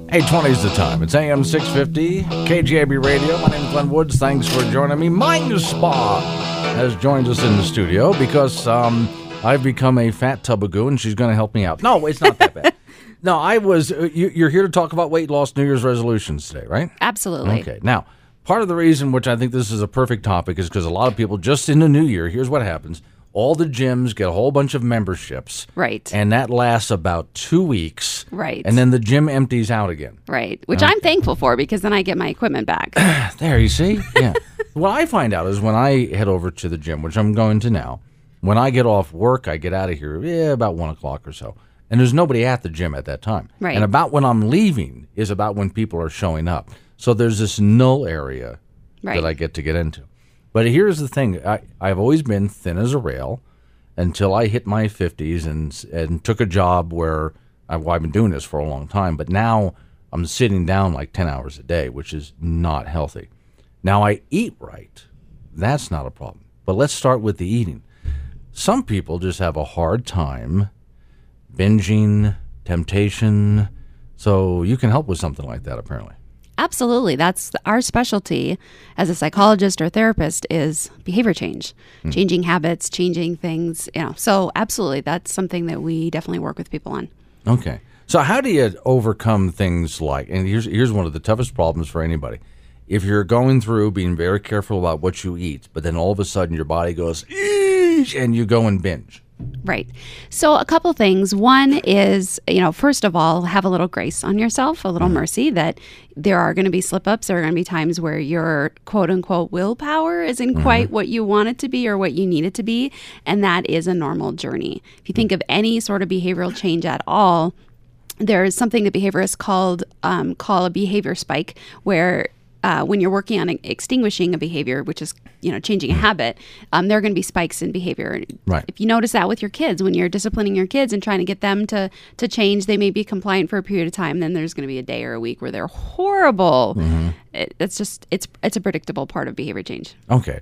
8:20 is the time. It's AM 650, KGAB Radio. My name is Glenn Woods. Thanks for joining me. Mind Spa has joined us in the studio because I've become a fat tubagoo, and she's going to help me out. No, it's not that bad. No, you're here to talk about weight loss, New Year's resolutions today, right? Absolutely. Okay. Now, part of the reason, which I think this is a perfect topic, is because a lot of people just in the new year, here's what happens. All the gyms get a whole bunch of memberships. Right. And that lasts about 2 weeks. Right. And then the gym empties out again. Right. Which I'm thankful for because then I get my equipment back. There, you see? Yeah. What I find out is when I head over to the gym, which I'm going to now, when I get off work, I get out of here about 1 o'clock or so. And there's nobody at the gym at that time. Right. And about when I'm leaving is about when people are showing up. So there's this null area that I get into. But here's the thing. I've always been thin as a rail until I hit my 50s and took a job where I've been doing this for a long time. But now I'm sitting down like 10 hours a day, which is not healthy. Now I eat right. That's not a problem. But let's start with the eating. Some people just have a hard time binging, temptation. So you can help with something like that, apparently. Absolutely. That's our specialty as a psychologist or therapist is behavior change, changing habits, changing things. So absolutely, that's something that we definitely work with people on. Okay. So how do you overcome things like, and here's one of the toughest problems for anybody. If you're going through being very careful about what you eat, but then all of a sudden your body goes, eesh, and you go and binge. Right. So a couple things. One is, first of all, have a little grace on yourself, a little mercy that there are going to be slip-ups. There are going to be times where your quote-unquote willpower isn't quite what you want it to be or what you need it to be, and that is a normal journey. If you think of any sort of behavioral change at all, there is something that behaviorists call a behavior spike, where when you're working on extinguishing a behavior, which is changing a habit, there are going to be spikes in behavior. Right. If you notice that with your kids, when you're disciplining your kids and trying to get them to change, they may be compliant for a period of time. Then there's going to be a day or a week where they're horrible. It's a predictable part of behavior change. Okay.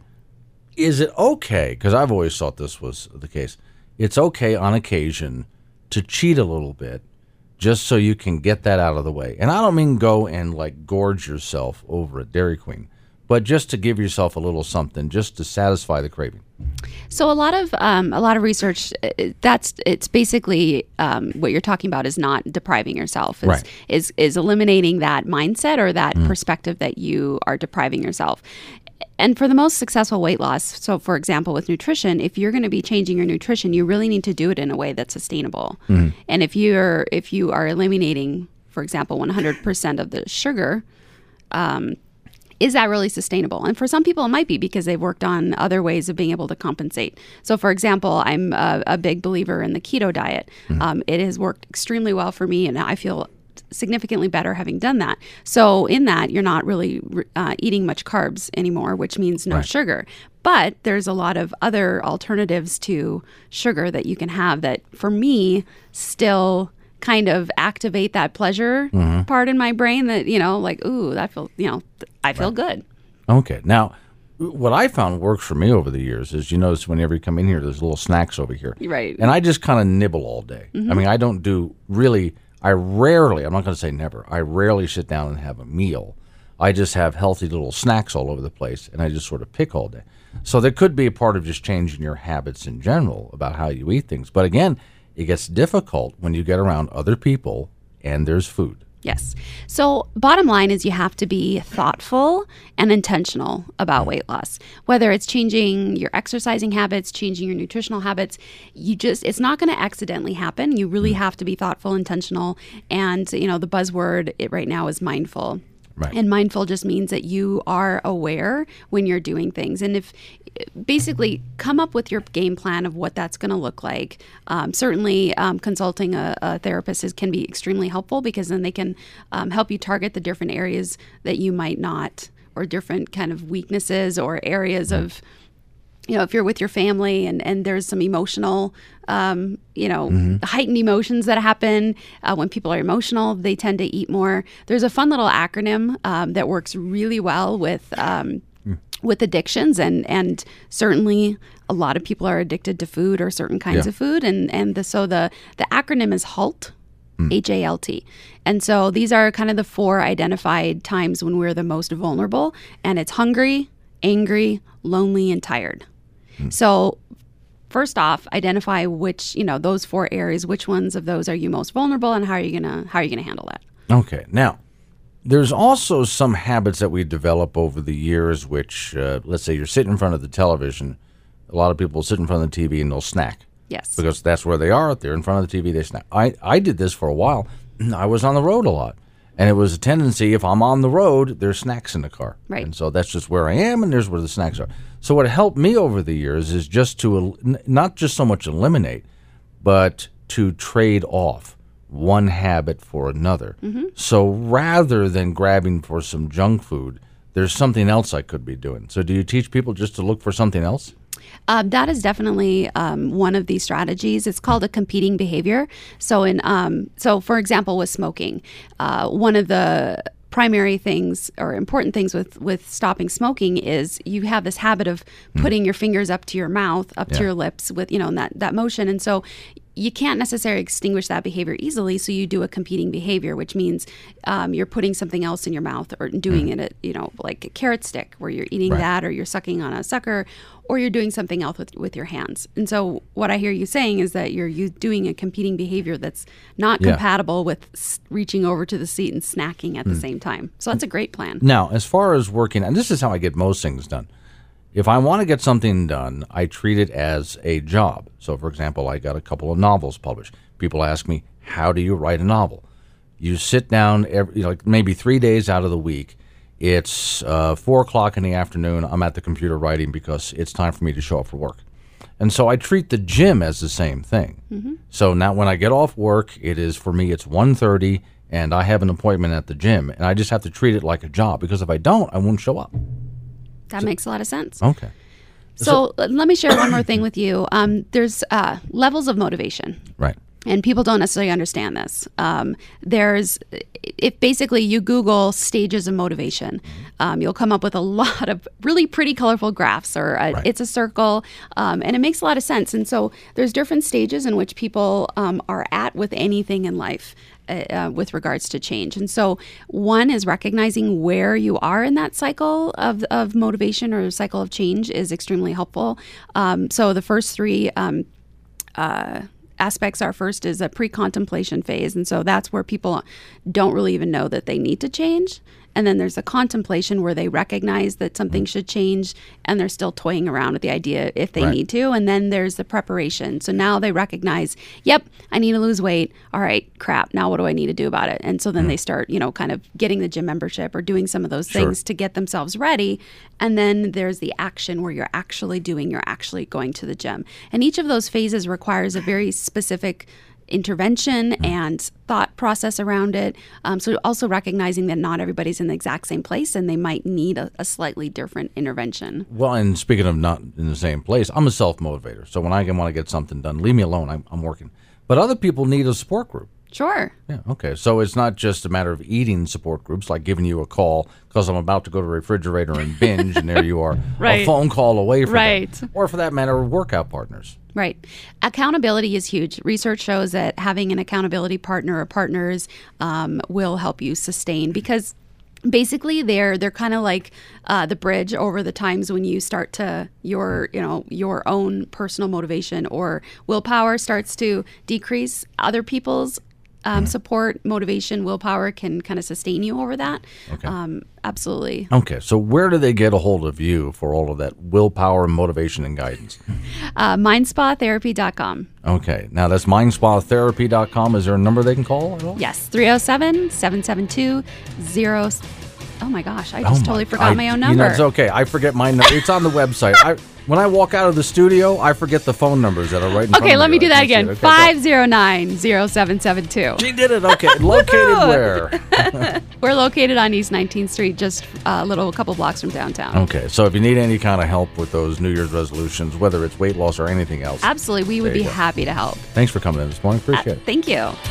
Is it okay? Because I've always thought this was the case. It's okay on occasion to cheat a little bit, just so you can get that out of the way. And I don't mean go and gorge yourself over a Dairy Queen, but just to give yourself a little something, just to satisfy the craving. So a lot of research, it's basically what you're talking about is not depriving yourself, is eliminating that mindset or that perspective that you are depriving yourself. And for the most successful weight loss, so for example, with nutrition, if you're going to be changing your nutrition, you really need to do it in a way that's sustainable. And if you are eliminating, for example, 100% of the sugar, is that really sustainable? And for some people, it might be because they've worked on other ways of being able to compensate. So for example, I'm a big believer in the keto diet. It has worked extremely well for me, and I feel significantly better having done that. So in that, you're not really eating much carbs anymore, which means no sugar. But there's a lot of other alternatives to sugar that you can have that, for me, still kind of activate that pleasure part in my brain that, ooh, that feels, I feel good. Okay. Now, what I found works for me over the years is, you notice whenever you come in here, there's little snacks over here. Right. And I just kind of nibble all day. I mean, I don't do really... I'm not going to say never, I rarely sit down and have a meal. I just have healthy little snacks all over the place, and I just sort of pick all day. So there could be a part of just changing your habits in general about how you eat things. But again, it gets difficult when you get around other people and there's food. Yes. So bottom line is you have to be thoughtful and intentional about weight loss. Whether it's changing your exercising habits, changing your nutritional habits, it's not going to accidentally happen. You really have to be thoughtful, intentional, and the buzzword right now is mindful. Right. And mindful just means that you are aware when you're doing things. And if basically come up with your game plan of what that's going to look like. Certainly consulting a therapist can be extremely helpful because then they can help you target the different areas that you might not, or different kind of weaknesses or areas of, if you're with your family and there's some emotional, heightened emotions that happen. When people are emotional, they tend to eat more. There's a fun little acronym that works really well with addictions, and certainly a lot of people are addicted to food or certain kinds of food. So the acronym is HALT. HALT. And so these are kind of the 4 identified times when we're the most vulnerable, and it's hungry, angry, lonely, and tired. So first off, identify which, those 4 areas, which ones of those are you most vulnerable, and how are you going to handle that? Okay. Now, there's also some habits that we develop over the years, which, let's say you're sitting in front of the television. A lot of people sit in front of the TV and they'll snack. Yes. Because that's where they are. They're in front of the TV, they snack. I did this for a while. I was on the road a lot. And it was a tendency, if I'm on the road, there's snacks in the car. Right. And so that's just where I am, and there's where the snacks are. So what helped me over the years is just to not just so much eliminate, but to trade off one habit for another. So rather than grabbing for some junk food, there's something else I could be doing. So do you teach people just to look for something else? That is definitely one of these strategies. It's called a competing behavior. So for example, with smoking, one of the primary things or important things with stopping smoking is you have this habit of putting your fingers up to your mouth, up to your lips with, in that motion. And so you can't necessarily extinguish that behavior easily, so you do a competing behavior, which means you're putting something else in your mouth or doing it, like a carrot stick where you're eating that, or you're sucking on a sucker, or you're doing something else with your hands. And so what I hear you saying is that you're doing a competing behavior that's not compatible with reaching over to the seat and snacking at the same time. So that's a great plan. Now, as far as working, and this is how I get most things done. If I want to get something done, I treat it as a job. So, for example, I got a couple of novels published. People ask me, how do you write a novel? You sit down maybe 3 days out of the week. It's 4 o'clock in the afternoon. I'm at the computer writing because it's time for me to show up for work. And so I treat the gym as the same thing. So now when I get off work, for me, it's 1:30, and I have an appointment at the gym. And I just have to treat it like a job, because if I don't, I won't show up. That makes a lot of sense. Okay. So let me share one more thing with you. There's levels of motivation. Right. And people don't necessarily understand this. If basically you Google stages of motivation, you'll come up with a lot of really pretty colorful graphs, or it's a circle, and it makes a lot of sense. And so there's different stages in which people are at with anything in life. With regards to change. And so one is recognizing where you are in that cycle of motivation or cycle of change is extremely helpful. So the first 3 aspects are, first is a pre-contemplation phase. And so that's where people don't really even know that they need to change. And then there's a contemplation where they recognize that something should change, and they're still toying around with the idea if they need to. And then there's the preparation. So now they recognize, yep, I need to lose weight. All right, crap. Now what do I need to do about it? And so then they start, kind of getting the gym membership or doing some of those things to get themselves ready. And then there's the action where you're actually going to the gym. And each of those phases requires a very specific intervention and thought process around it. So also recognizing that not everybody's in the exact same place, and they might need a slightly different intervention. Well, and speaking of not in the same place, I'm a self-motivator. So when I want to get something done, leave me alone. I'm working. But other people need a support group. Sure. Yeah, okay. So it's not just a matter of eating support groups, like giving you a call because I'm about to go to the refrigerator and binge, and there you are, a phone call away from them. Or for that matter, workout partners. Right. Accountability is huge. Research shows that having an accountability partner or partners will help you sustain, because basically they're kind of like the bridge over the times when you start to your own personal motivation or willpower starts to decrease. Other people's support, motivation, willpower can kind of sustain you over that. Okay. Absolutely. Okay. So where do they get a hold of you for all of that willpower, motivation, and guidance? MindSpaTherapy.com. Okay. Now that's MindSpaTherapy.com. Is there a number they can call at all? Yes. 307-772-0. Oh my gosh, I just totally forgot my own number. It's okay. I forget my number. It's on the website. When I walk out of the studio, I forget the phone numbers that are right in front of me. Okay, let me do that again. 509-0772. She did it. Okay. Located where? We're located on East 19th Street, just a couple blocks from downtown. Okay. So if you need any kind of help with those New Year's resolutions, whether it's weight loss or anything else. Absolutely. We would be happy to help. Thanks for coming in this morning. Appreciate it. Thank you.